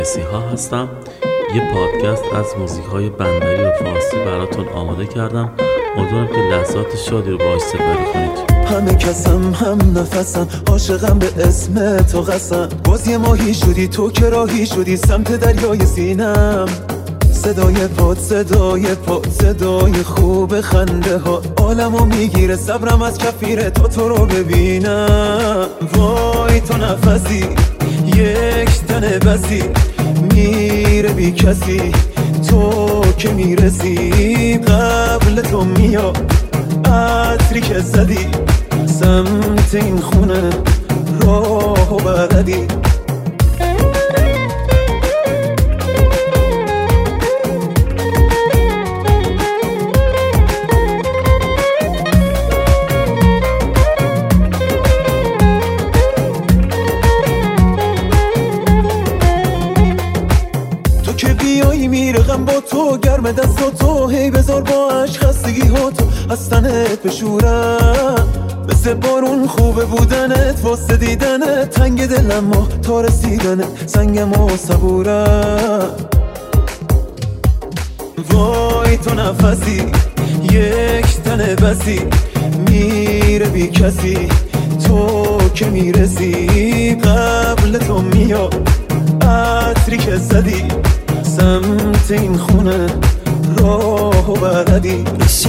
مسیحا هستم. یه پادکست از موزیک‌های بندری و فارسی براتون آماده کردم. امیدوارم که لحظات شادی رو باهاش سپری کنید. همه کسم هم نفسم، عاشقم به اسم تو قسم. باز یه ماهی شدی تو که راهی شدی سمت دریای سینم. صدای پاد، صدای پاد، صدای خوب خنده ها عالمو میگیره، صبرم از کفیره تا تو رو ببینم. وای تو نفسی، یک تن بسی میره بی کسی، تو که میرسی قبل تو میاد عطری که زدی سمت این خونه راهو بلدی. میرقم با تو گرم دست تو، هی بذار با عشق خستگی ها تو از تنت بشورم. مثل بارون خوبه بودنت واسه دیدنت، تنگ دلم و تا رسیدنت سنگم و صبورم. وای تو نفسی، یک تن بسی میره بی کسی، تو که میرسی قبل تو میاد عطری که زدی سمت این خونه راهو بلدی.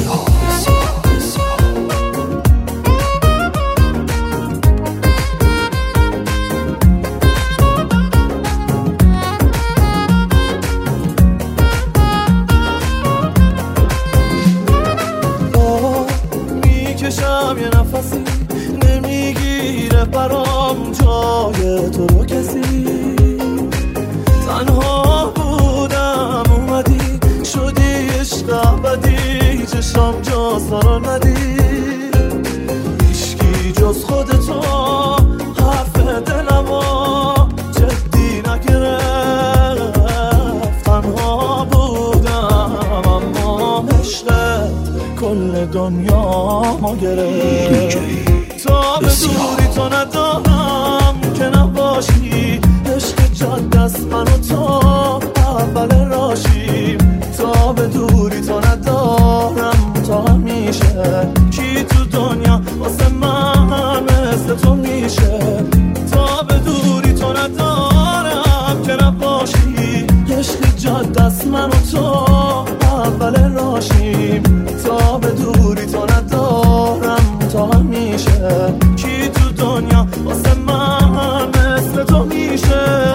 میکشم یه نفسی، نمیگیره برام جای تو رو کسی. تنها بودم اومدی شدی عشق ابدی، چشم جا سرا ندی هیچکی جز خودتو حرف دلمو جدی نگرفت. تنها بودم اما عشق کل دنیا ما گرفت. تا به دوری تو ندارم که نباشی، عشق جد دست من و تو اول راشیم. تا به دوری تو ندارم تا همیشه، کی تو دنیا واسه من مثل تو میشه. تا به دوری تو ندارم که نباشی، عشق جد دست من و تو اول راشیم. تا به دوری تو ندارم تا همیشه، کی تو دنیا واسه من مثل تو میشه.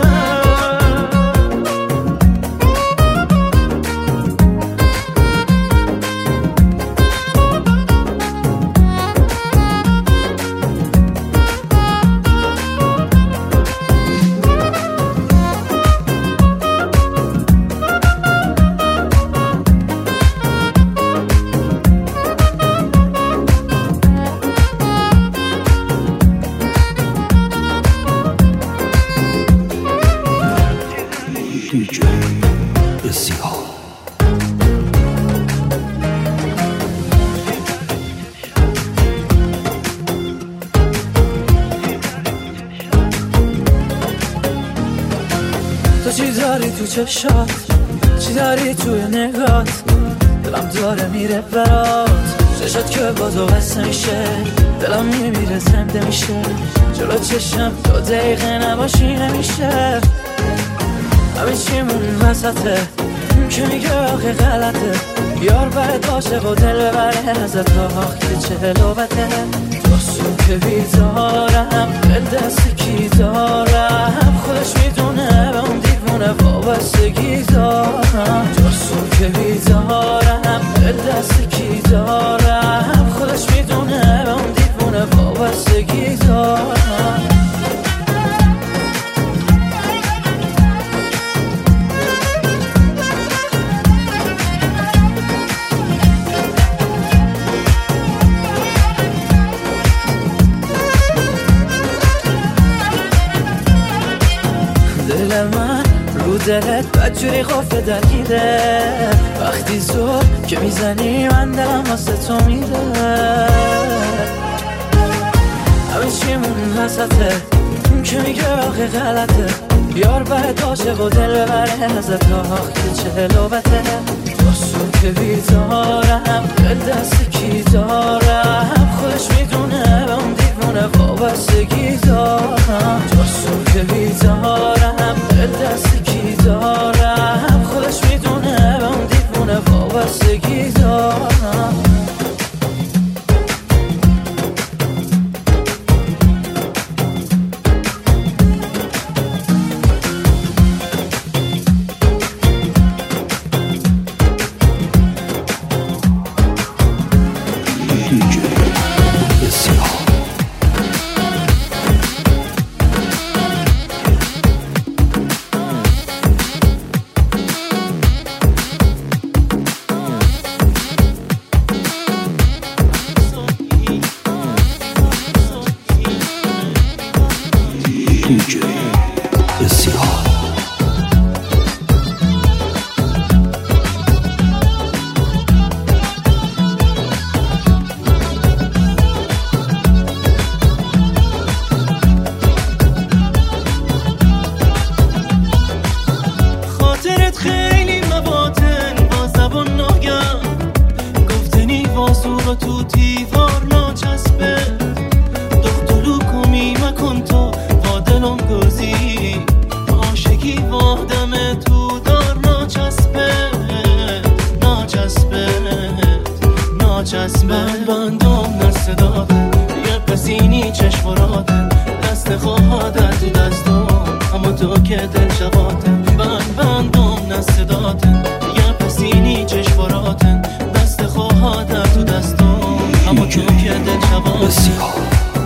تو چی داری تو چشات، چی داری توی نگات، دلم داره میره برات. چشات که با تو بسته میشه، دلم میمیره زنده میشه. جلو چشم 2 دقیقه نباشی نمیشه. همه چیمون وسطه، که میگه آخه غلطه. یار برد باشه و دل ببره ازت، آخ که چه لوبته. تو که بیدارم دل دست کی دارم، خودش میدونه به اون دیوونه وابستگی دارم. تو که بیدارم دل دست کی دارم، خودش میدونه به اون دیوونه وابستگی دارم. دل من رو دلت بدجوری قفل درگیره، وقتی زور که میزنی من دلم واسه تو میره. همه چیمون وسطه، که میگه آخه غلطه. یار باید عاشق و دل ببره ازت آخ که چه لوبته تو سو که بیدارم دل دست کی دارم خودش میدونه به اون دیوونه وابستگی دارم تو سو که بیدارم دل دست کی دارم خودش میدونه به اون دیوونه وابستگی دارم تو دیوار ناچسبه دختلو کمی مکن تو با دلم گزی عاشقی وادم تو دار ناچسبه من بندم دست دادن یه پسینی چشماراتن دست خواهدن تو دستم اما تو که دل شباتن بندم دست دادن یه پسینی چشماراتن دست خواهدن تو دستم اما تو که دل شباتن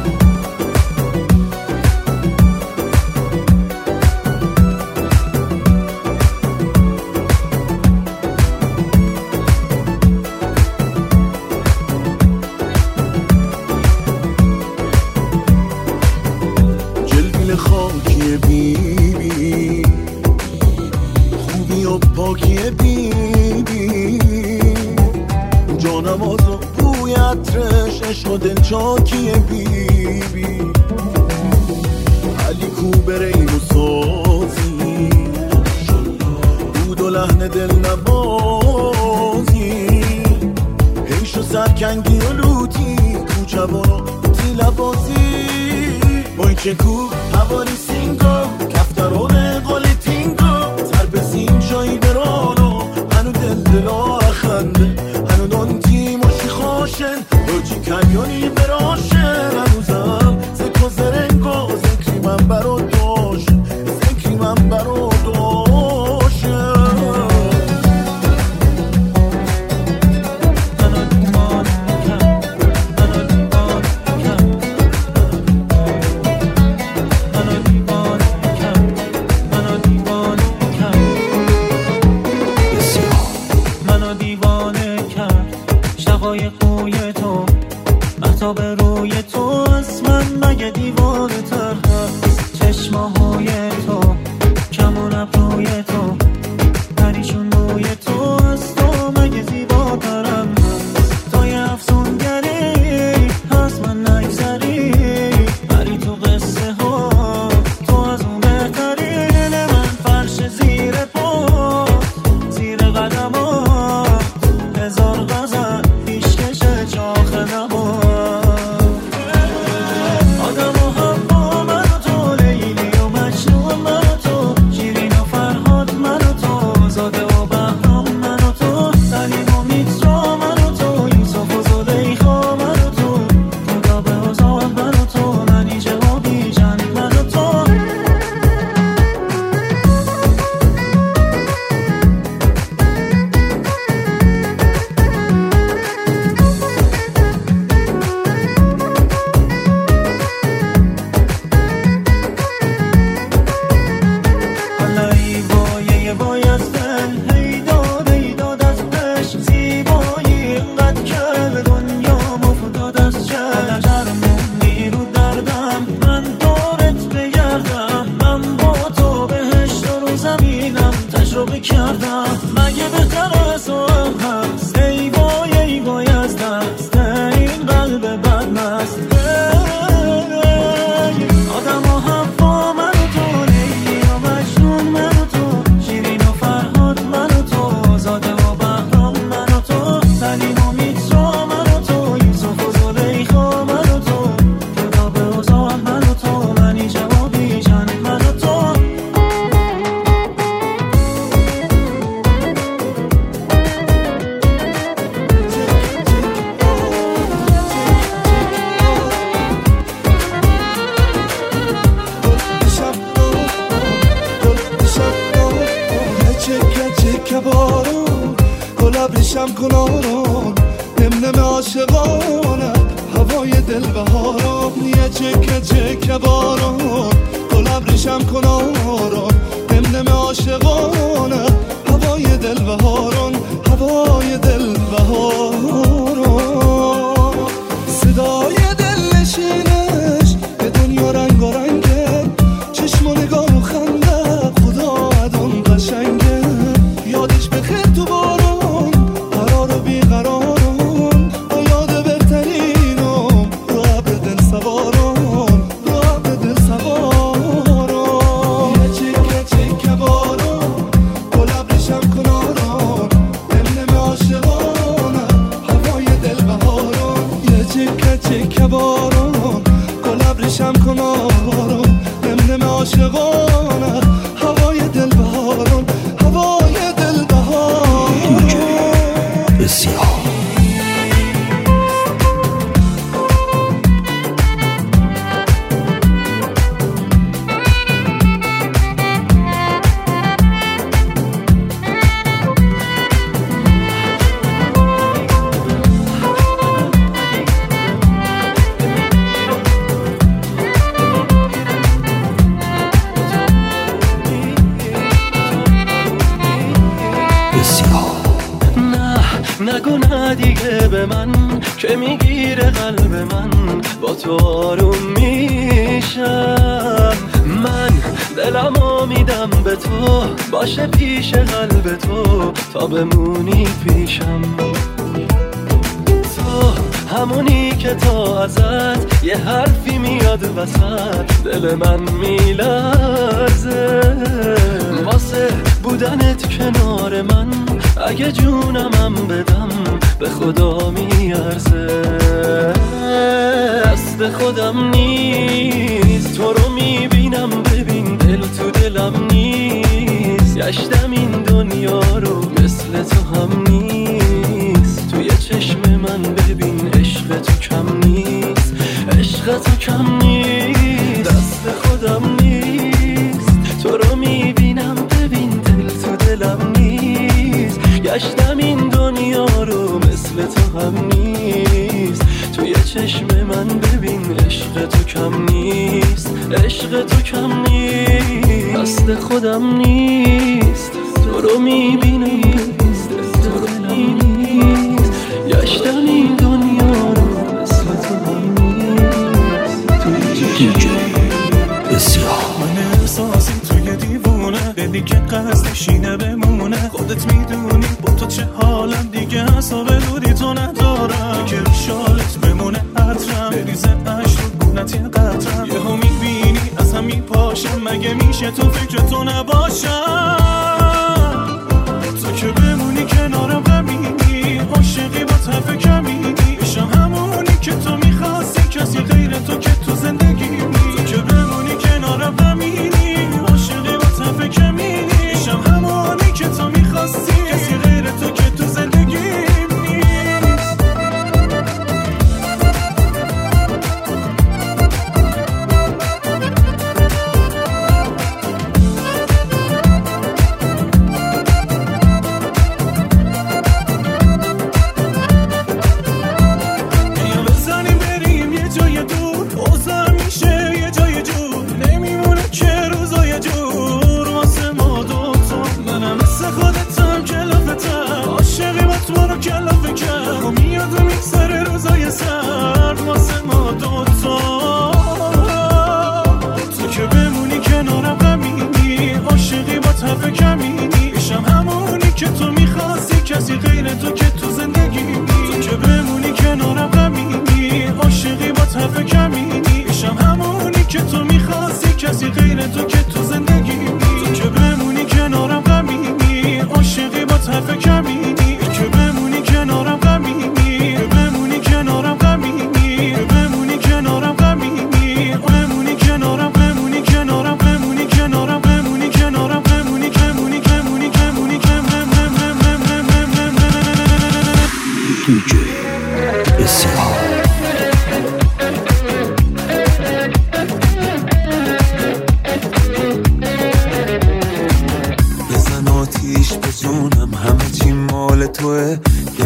خاکی بیبی خوبی و پاکی بیبی جانم آزا بوی عطرش عشق و دل چاکی بیبی علی کوبره این و سازی بود و لحن دل نبازی حیش و سرکنگی و لوتی کوچبان و تی لبازی بایچه کو هواری سینگو کفترونه قالی تینگو تر بسیم جایی برانو هنو دلا اخنده هنو دانتی ماشی خواشن برچی کنیانی براشن هنوزم زکو زرنگو زکری من برا داشن زکری من برا داشن به روی تو از من مگه دیوانه تر هست چشماهای تو کمون ابروی تو پریشون روی تو از تو مگه زیباترم هست تو یه افسونگری از من نگذری بری تو قصه ها تو از اون بهتری دل من فرش زیر پا زیر قدمات هزار غزل پیشکش چاخ نبا مگه بهتر از تو هم هست ای وای از دست این قلب بدمست آدم و حوا من و تو لیلی و ریشم کن آرام نم عاشقانه هوای دل بهارم یه چکه چکه باران گلم ریشم کن آرام نم عاشقانه هوای دل بهاران هوای دل بهاران صدای دل نشینش به دنیا رنگ و رنگه چشم و نگاه و خنده خدا عدم قشنگه یادش بخیر تو باران قرار و بیقراران و یاد بهترینم رو عبر دل سواران رو عبر دل سواران یه چکه چکه باران گل ابریشم کناران نم عاشقانه هوای دل بهاران یه چکه چکه باران گل ابریشم کناران نم عاشقانه هوای دل بهاران هوای دل بهاران بسیار نگو نه دیگه به من که میگیره قلب من با تو آروم میشم من دلمو میدم به تو باشه پیش قلب تو تا بمونی پیشم تو همونی که تا ازت یه حرفی میاد وسط دل من میلرزه واسه بودنت کنار من اگه جونمم بدم به خدا میارزه دست خودم نیست تو رو میبینم ببین دل تو دلم نیست گشتم این دنیا رو مثل تو هم نیست توی چشم من ببین عشق تو کم نیست عشق تو کم نیست دست خودم نیست تو رو میبینم ببین دل تو دلم نیست گشتم این دنیا رو مثل تو هم نیست توی چشم من ببین عشق تو کم نیست عشق تو کم نیست دست خودم نیست تو رو میبینم ببین دل تو دلم نیست گشتم این دنیا رو مثل تو هم نیست توی چشم من احساسی توی دیوونه دلی که قصدش اینه بمونه خودت میدونی با تو چه حالم دیگه حساب دوری تو ندارم که رو شالت بمونه عطرم بریزه عشق رو گونت یه قطرم یه ها میبینی از هم میپاشم مگه میشه تو فکر تو نباشم تو که بمونی کنارم غمینی عاشقی با طرف کمینی بشم همونی که تو میخواستی کسی غیر تو که تو زندگی تو که بمونی کنارم غمینی عاشقی با طرف کمینی بشم همونی که تو میخواستی کسی غیر تو که تو زندگی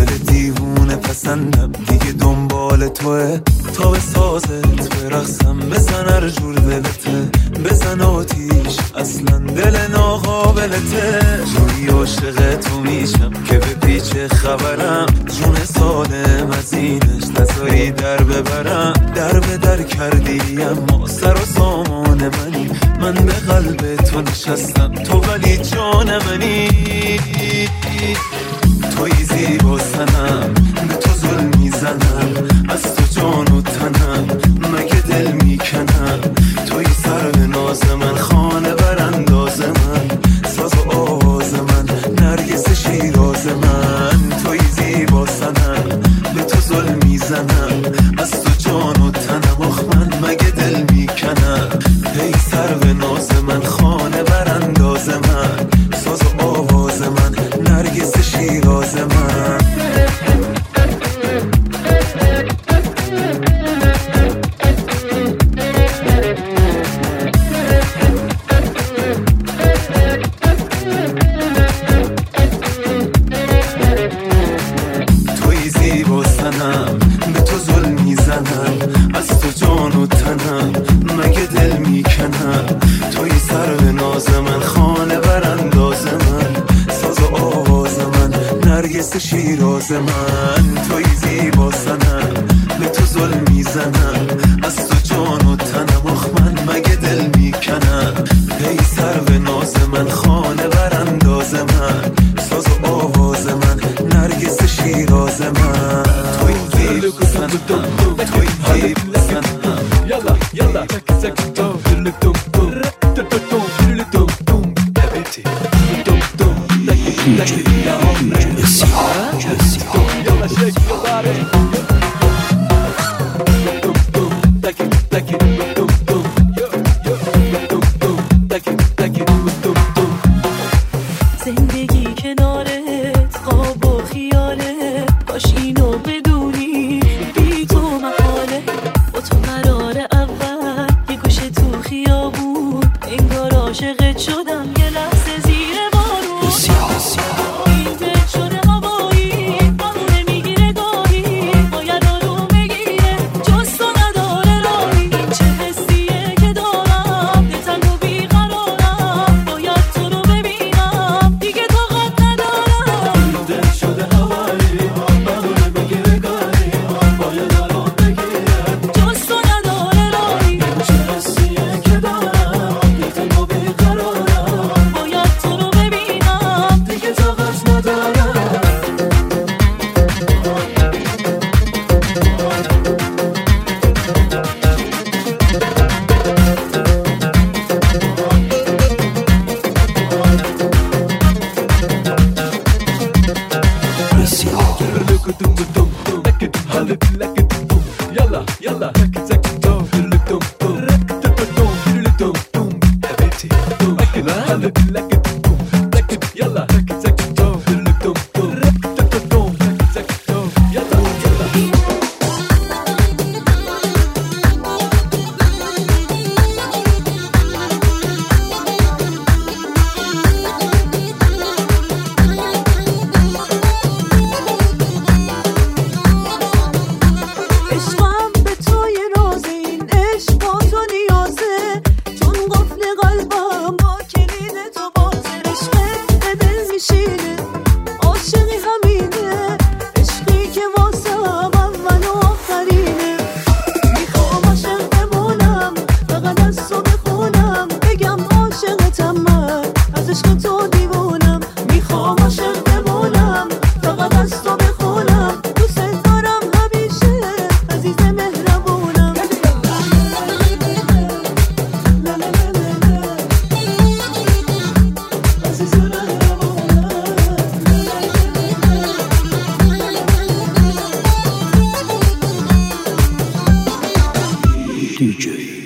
دل دیوونه پسندم دیگه دنبال توه، تا به سازت برقصم بزن هر جور دلته، بزن آتیش اصلا دل ناقابلته، جوری عاشق تو میشم که به پیچ خبرم، جون سالم از اینش نذاری در ببرم، در به در کردی اما سر و سامان منی، من به قلب تو نشستم تو ولی جان منی، توی زیبا سنم به تو ظلم میزنم، از تو جان و تنم مگه دل میکنم، توی سر به ناز من، خانه برانداز من، ساز و آواز من، نرگس شیراز من، توی زیبا سنم به تو ظلم میزنم، از تو جان و تنم، آخ من مگه دل میکنم، ای سر به ناز من، خانه برانداز من، ساز و آواز من، نرگس شیراز من. توی زیبا سنم به تو ظلم میزنم، از تو جان و تنم مگه دل میکنم، توی سر به ناز من، خانه برانداز من، ساز و آواز من، نرگس شیراز من، توی زیبا سنم به تو ظلم میزنم، از تو جان و تنم، آخ من مگه دل میکنم، ای سر به ناز من، خانه برانداز من، ساز و آواز من، نرگس شیراز من، توی زیبا سنم، توی زیبا سنم. يلا يلا تك تك توم دل توم توم توم دل توم توم بيتي توم توم تك تك يا عمري يلا شيك يا باري توم توم تك تك توم توم توم توم تك تك توم توم. زندگی کنارت خواب و خیاله، کاش اینو بدونی بی تو محاله، با تو قرار اول یه گوشه تو خیابون، انگار عاشقت شدم یه لحظه زیر بارون، این دل شده هوایی بارونه میگیره گاهی، باید آروم بگیره جز تو نداره راهی، این چه حسیه که دارم دلتنگ و بیقرارم، باید تو رو ببینم دیگه طاقت ندارم، دل شده هوایی بارونه میگیره گاهی، باید آروم بگیره جز تو نداره راهی، چه حسیه که دارم دلتنگ و بیقرارم، باید تو رو ببینم دیگه طاقت ندارم. يلا يلا تك تك توم دل توم توم توم دل توم توم بيتي توم هلك لك توم لك يلا تك تك توم دل توم توم توم تك تك توم يلا يلا. عشقم به تو یه رازه، این عشق با تو نیازه، چون قفل قلبم با کلید تو بازه، عشقت به دل میشینه عاشقی همینه، عشقی که واسم اول و آخرینه، میخوام عاشق بمونم فقط از تو بخونم، بگم عاشقتم من از عشق تو دیوونم، میخوام عاشق بمونم فقط از تو بخونم، دوست دارم همیشه عزیز مهربونم، عزیز مهربونم. DJ